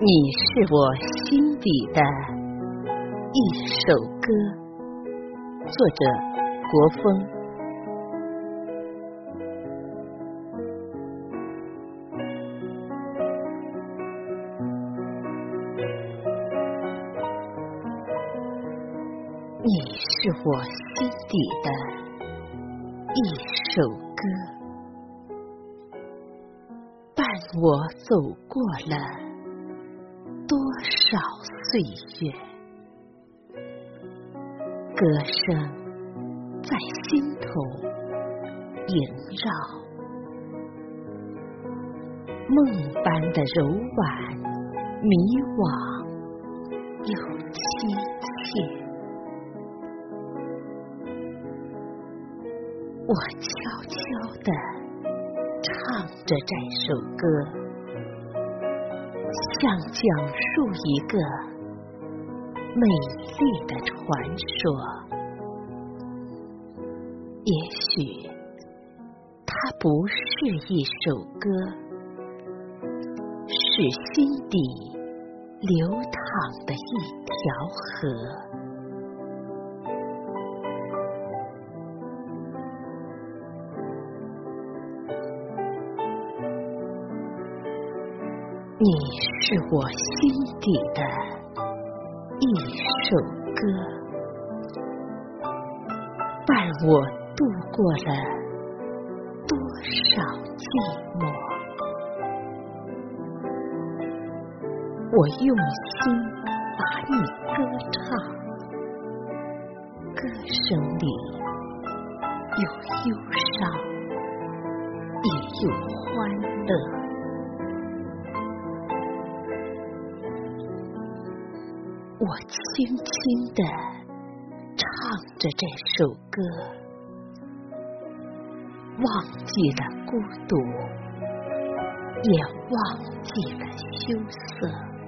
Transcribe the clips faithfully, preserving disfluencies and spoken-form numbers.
你是我心底的一首歌。作者：国风。你是我心底的一首歌，伴我走过了多少岁月，歌声在心头萦绕，梦般的柔婉迷惘又凄切。我悄悄地唱着这首歌，像讲述一个美丽的传说。也许它不是一首歌，是心底流淌的一条河。你是我心底的一首歌，伴我度过了多少寂寞。我用心把你歌唱，歌声里有忧伤，也有欢乐。我轻轻地唱着这首歌，忘记了孤独，也忘记了羞涩。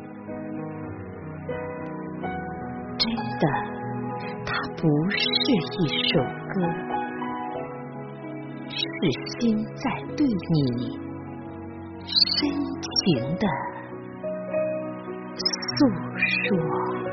真的，它不是一首歌，是心在对你深情地诉说。